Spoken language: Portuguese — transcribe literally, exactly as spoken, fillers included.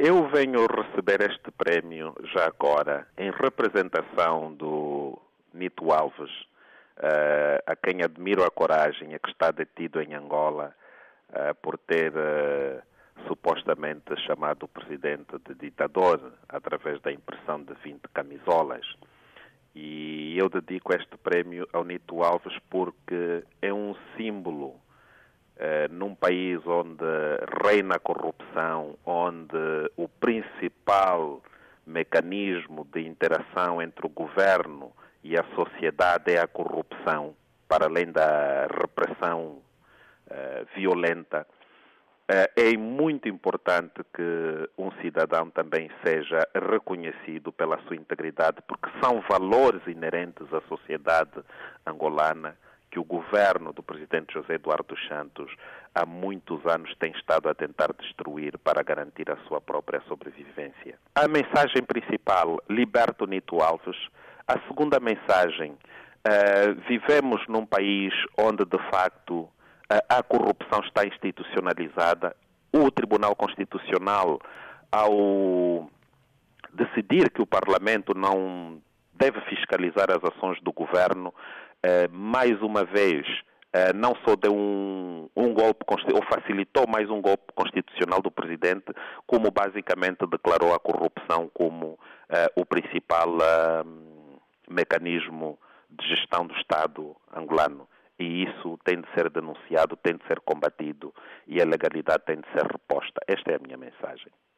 Eu venho receber este prémio já agora em representação do Nito Alves, uh, a quem admiro a coragem, a que está detido em Angola uh, por ter uh, supostamente chamado o presidente de ditador através da impressão de vinte camisolas. E eu dedico este prémio ao Nito Alves porque é um símbolo Uh, num país onde reina a corrupção, onde o principal mecanismo de interação entre o governo e a sociedade é a corrupção, para além da repressão uh, violenta, uh, é muito importante que um cidadão também seja reconhecido pela sua integridade, porque são valores inerentes à sociedade angolana que o governo do presidente José Eduardo dos Santos há muitos anos tem estado a tentar destruir para garantir a sua própria sobrevivência. A mensagem principal, liberta o Nito Alves. A segunda mensagem, uh, vivemos num país onde de facto uh, a corrupção está institucionalizada. O Tribunal Constitucional, ao decidir que o Parlamento não deve fiscalizar as ações do governo, Uh, mais uma vez, uh, não só deu um, um golpe, ou facilitou mais um golpe constitucional do presidente, como basicamente declarou a corrupção como uh, o principal uh, mecanismo de gestão do Estado angolano. E isso tem de ser denunciado, tem de ser combatido e a legalidade tem de ser reposta. Esta é a minha mensagem.